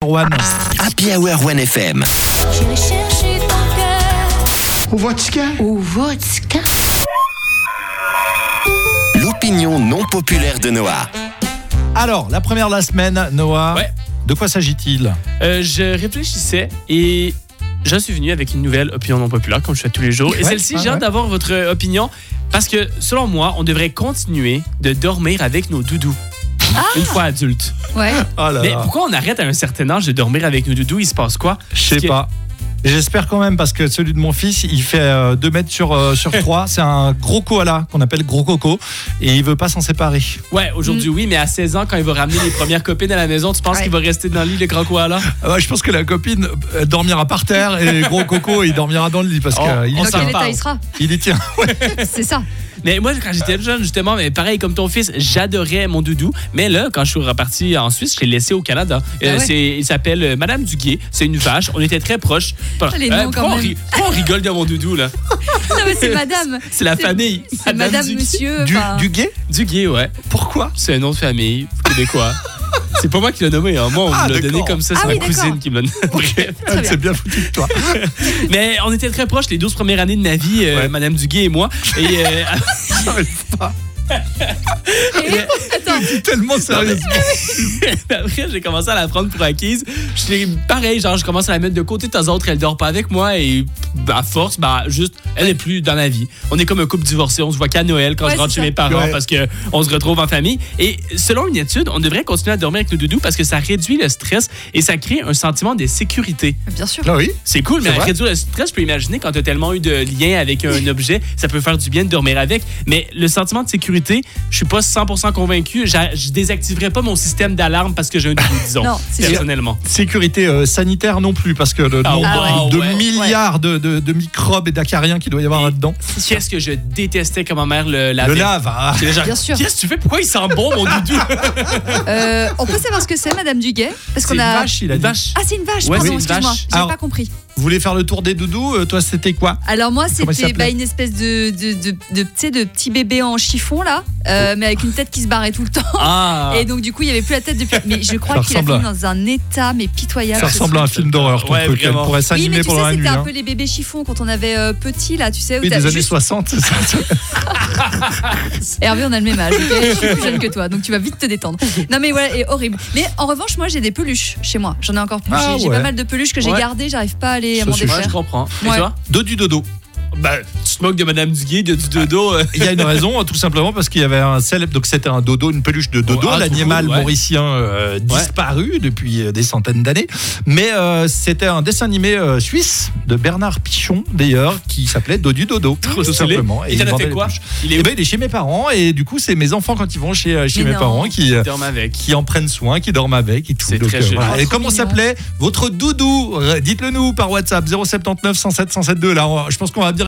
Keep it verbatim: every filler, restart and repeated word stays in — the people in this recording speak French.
One. Happy Hour One F M. J'irai chercher ton cœur Au vodka. au vodka. L'opinion non populaire de Noah. Alors, la première de la semaine, Noah. Ouais. De quoi s'agit-il? Euh, je réfléchissais et je suis venu avec une nouvelle opinion non populaire, comme je fais tous les jours. Et Ouais, celle-ci, ouais, j'ai hâte ouais. d'avoir votre opinion parce que, selon moi, on devrait continuer de dormir avec nos doudous. Une fois adulte. Ouais. Oh là Mais là. pourquoi on arrête à un certain âge de dormir avec nos doudous? Il se passe quoi? Je sais Parce que- pas. J'espère quand même parce que celui de mon fils, il fait euh, deux mètres sur, euh, sur trois. C'est un gros koala qu'on appelle gros coco et il veut pas s'en séparer. Ouais, aujourd'hui, oui, mais à seize ans, quand il va ramener les premières copines à la maison, tu penses Ouais. qu'il va rester dans le lit, le grand koala? Ah ouais, je pense que la copine euh, dormira par terre et gros coco, il dormira dans le lit parce Oh, qu'il on Dans s'en quel état parle. il sera? il y tient. Ouais. C'est ça. Mais moi, quand j'étais jeune, justement, mais pareil comme ton fils, j'adorais mon doudou. Mais là, quand je suis reparti en Suisse, je l'ai laissé au Canada. Euh, Ah ouais? c'est, il s'appelle euh, Madame Duguay. C'est une vache. On était très proches. les noms, pourquoi, quand on même. ri- pourquoi on rigole de mon doudou, là? Non, mais c'est madame. C'est la famille. C'est madame, Duguay. monsieur. Du, enfin, du gay? Duguay, ouais. Pourquoi? C'est un nom de famille québécois. C'est pas moi qui l'ai nommé, hein. Moi, on Ah, me l'a donné d'accord. comme ça. C'est Ah ma oui, d'accord. cousine qui me l'a donné. Bref. Très Elle bien. s'est bien foutue de toi. Mais on était très proches les douze premières années de ma vie, euh, Ouais. Madame Duguay et moi. Et euh, J'arrive pas. Attends. Tellement sérieusement. après, j'ai commencé à la prendre pour acquise. J'étais pareil, genre, je commence à la mettre de côté de temps en temps. Elle dort pas avec moi et à force, bah, juste, elle est plus dans la vie. On est comme un couple divorcé. On se voit qu'à Noël quand Ouais, je rentre c'est chez ça. mes parents Ouais. parce qu'on se retrouve en famille. Et selon une étude, on devrait continuer à dormir avec nos doudous parce que ça réduit le stress et ça crée un sentiment de sécurité. Bien sûr. Ah oui. C'est cool, mais C'est vrai. réduire le stress, je peux imaginer quand tu as tellement eu de liens avec un objet, ça peut faire du bien de dormir avec. Mais le sentiment de sécurité, je suis pas cent pour cent convaincu. J'a- Je désactiverai pas mon système d'alarme parce que j'ai un doudou, disons. Non, c'est sûr. personnellement. Sécurité euh, sanitaire non plus parce que le Ah nombre ouais. de Ah ouais. milliards de, de- de microbes et d'acariens qu'il doit y avoir Et- là-dedans. Qu'est-ce que je détestais quand ma mère le lavait. Le lave. Ah. C'est genre, Bien sûr. Qu'est-ce que tu fais? Pourquoi il sent bon, mon doudou? Euh, on peut savoir ce que c'est, Madame Duguay? Parce C'est qu'on une a. vache, il a Une dit. vache. Ah, c'est une vache, Ouais, pardon, c'est une excuse-moi. vache. J'ai Alors- pas compris. Vous voulez faire le tour des doudous? Euh, Toi, c'était quoi? Alors, moi, Comment il c'était s'appelait bah, une espèce de, de, de, de, tu sais, de petit bébé en chiffon, là, euh, mais avec une tête qui se barrait tout le temps. Ah! Et donc, du coup, il n'y avait plus la tête depuis. Mais je crois Ça qu'il a ressemble fini dans un état, mais pitoyable. Ça ce ressemble à un truc. film d'horreur, ton Ouais, truc. Elle vraiment. pourrait Oui, s'animer mais tu pendant sais, la nuit. c'était un hein. peu les bébés chiffons quand on avait euh, petit, là, tu sais. où Oui, t'as des années juste- soixante, c'est ça. Hervé, on a le même âge, ok je suis plus jeune que toi, donc tu vas vite te détendre. Non mais voilà, et horrible. Mais en revanche, moi j'ai des peluches chez moi. J'en ai encore plus. Ah j'ai j'ai ouais. pas mal de peluches que j'ai Ouais. gardées, j'arrive pas à les à m'en Ça suffit. Ouais, je défaire. comprends. Et Ouais. toi? Dodu dodo. Ben, tu te moques de Madame Duguay, de du dodo. euh. Il y a une raison, tout simplement parce qu'il y avait un célèbre, donc c'était un dodo, une peluche de dodo, Oh, ah, l'animal trop cool, ouais. mauricien euh, disparu depuis euh, des centaines d'années. Mais euh, c'était un dessin animé euh, suisse de Bernard Pichon, d'ailleurs, qui s'appelait Dodu Dodo, tout stylé. simplement. Et t'en il as vendait fait les quoi? peluches. Il est Eh où? ben, il est chez mes parents et du coup, c'est mes enfants quand ils vont chez, euh, chez Mais mes non. parents qui. euh, Dorme avec. qui en prennent soin, qui dorment avec et tout. C'est Donc, très euh, joli. voilà. Oh, Et trop comment mignon. s'appelait votre doudou? Dites-le nous par WhatsApp zéro sept neuf cent sept cent sept deux. Là, on- je pense qu'on va bien